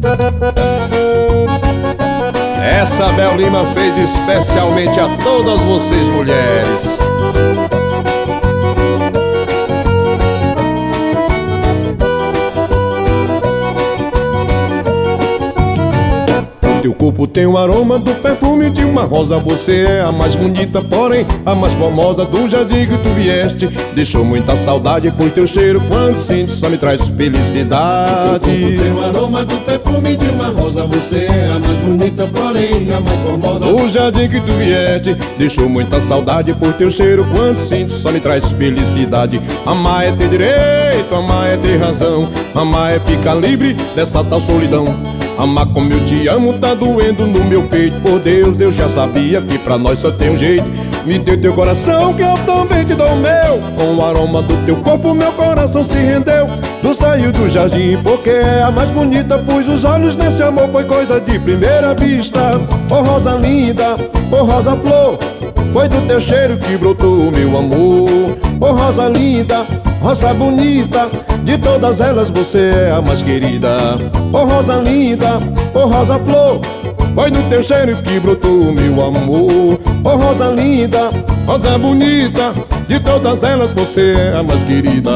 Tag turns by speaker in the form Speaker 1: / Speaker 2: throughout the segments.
Speaker 1: Essa Bel Lima fez especialmente a todas vocês mulheres. Teu corpo tem o aroma do perfume de uma rosa. Você é a mais bonita, porém a mais formosa do jardim que tu vieste. Deixou muita saudade por teu cheiro, quando sinto só me traz felicidade.
Speaker 2: Teu corpo tem o aroma do perfume de uma rosa. Você é a mais bonita, porém a mais formosa
Speaker 1: do jardim que tu vieste. Deixou muita saudade por teu cheiro, quando sinto só me traz felicidade. Amar é ter direito, amar é ter razão. Amar é ficar livre dessa tal solidão. Amar como eu te amo tá doendo no meu peito. Por Deus, eu já sabia que pra nós só tem um jeito. Me dê teu coração que eu também te dou o meu. Com o aroma do teu corpo meu coração se rendeu. Tu saiu do jardim porque é a mais bonita. Pus os olhos nesse amor, foi coisa de primeira vista. Oh rosa linda, oh rosa flor, foi do teu cheiro que brotou meu amor. Oh rosa linda, rosa bonita, de todas elas você é a mais querida. Oh rosa linda, oh rosa flor, foi no teu cheiro que brotou meu amor. Oh rosa linda, rosa bonita, de todas elas você é a mais querida.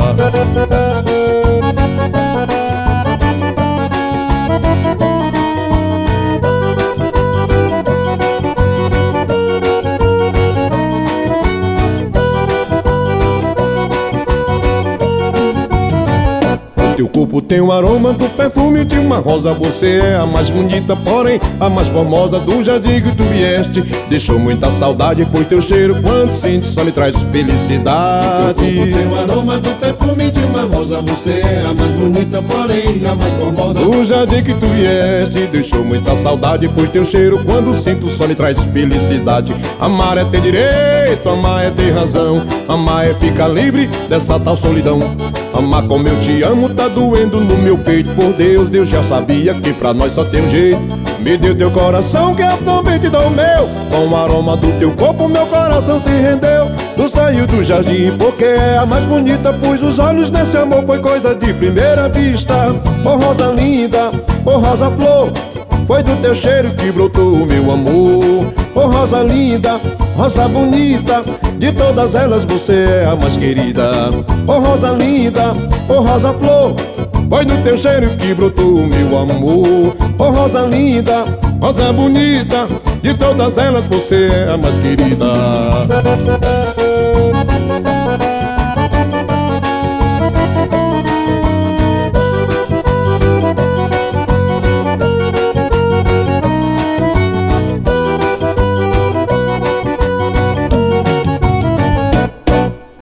Speaker 1: Teu corpo tem o aroma do perfume de uma rosa. Você é a mais bonita, porém a mais formosa do jardim que tu vieste. Deixou muita saudade por teu cheiro, quando sinto só me traz felicidade.
Speaker 2: Teu corpo tem o aroma do perfume de uma rosa. Você é a mais bonita, porém a mais formosa
Speaker 1: do jardim que tu vieste. Deixou muita saudade por teu cheiro, quando sinto só me traz felicidade. Amar é ter direito, amar é ter razão. Amar é ficar livre dessa tal solidão. Amar como eu te amo tá doendo no meu peito. Por Deus, eu já sabia que pra nós só tem um jeito. Me dê teu coração que eu também te dou o meu. Com o aroma do teu corpo meu coração se rendeu. Tu saiu do jardim porque é a mais bonita. Pus os olhos nesse amor, foi coisa de primeira vista. Oh rosa linda, oh rosa flor, foi do teu cheiro que brotou meu amor. Oh rosa linda, rosa bonita, de todas elas você é a mais querida. Oh rosa linda, oh rosa flor, foi no teu cheiro que brotou meu amor. Oh rosa linda, rosa bonita, de todas elas você é a mais querida.